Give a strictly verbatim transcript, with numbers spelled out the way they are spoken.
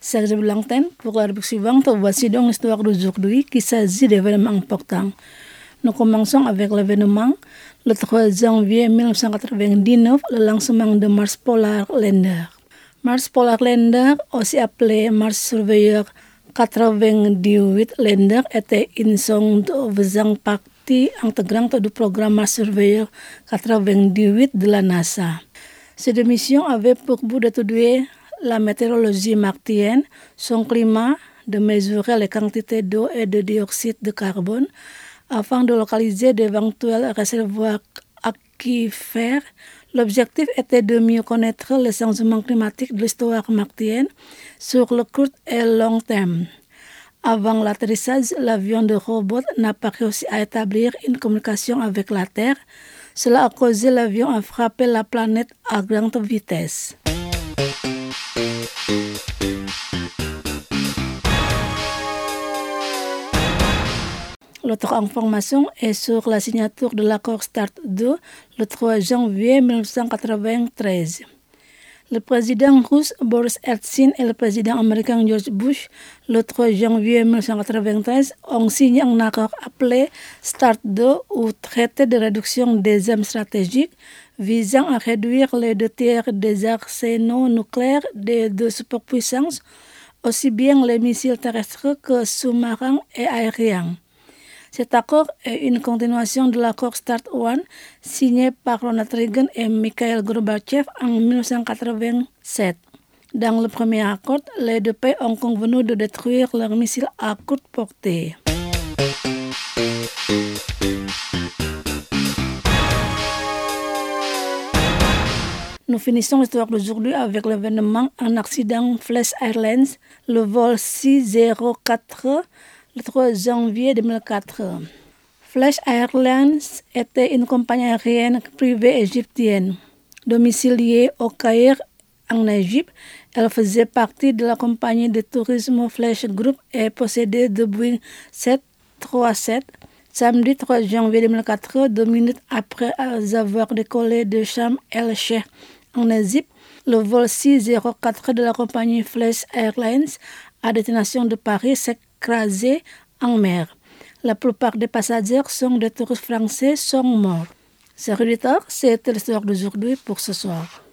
Serge Blanten pour la rubrique suivante. Voici donc l'histoire d'aujourd'hui qui s'agit d'événements importants. Nous commençons avec l'événement le trois janvier mille neuf cent quatre-vingt-dix-neuf, le lancement de Mars Polar Lander. Mars Polar Lander, aussi appelé Mars Surveyor quatre-vingt-dix-huit Lander, était une sonde faisant partie intégrante du programme Mars Surveyor quatre-vingt-dix-huit de la NASA. Cette mission avait pour but d'étudier la météorologie martienne, son climat, de mesurer les quantités d'eau et de dioxyde de carbone, afin de localiser d'éventuels réservoirs aquifères. L'objectif était de mieux connaître les changements climatiques de l'histoire martienne sur le court et long terme. Avant l'atterrissage, l'avion de robot n'a pas réussi à établir une communication avec la Terre. Cela a causé l'avion à frapper la planète à grande vitesse. L'autre information est sur la signature de l'accord START deux le trois janvier mille neuf cent quatre-vingt-treize. Le président russe Boris Eltsine et le président américain George Bush, le trois janvier mille neuf cent quatre-vingt-treize, ont signé un accord appelé START deux ou traité de réduction des armes stratégiques visant à réduire les deux tiers des arsenaux nucléaires des deux superpuissances, aussi bien les missiles terrestres que sous-marins et aériens. Cet accord est une continuation de l'accord START un signé par Ronald Reagan et Mikhail Gorbatchev en mille neuf cent quatre-vingt-sept. Dans le premier accord, les deux pays ont convenu de détruire leurs missiles à courte portée. Nous finissons l'histoire d'aujourd'hui avec l'événement un accident Flash Airlines, le vol six zéro quatre le trois janvier deux mille quatre. Flash Airlines était une compagnie aérienne privée égyptienne. Domiciliée au Caire, en Égypte, elle faisait partie de la compagnie de tourisme Flash Group et possédait deux Boeing sept cent trente-sept. Samedi trois janvier deux mille quatre, deux minutes après avoir décollé de Sharm el-Sheikh en Égypte, le vol six zéro quatre de la compagnie Flash Airlines à destination de Paris s'est écrasé en mer. La plupart des passagers sont des touristes français sont morts. Chers auditeurs, c'était l'histoire d'aujourd'hui pour ce soir.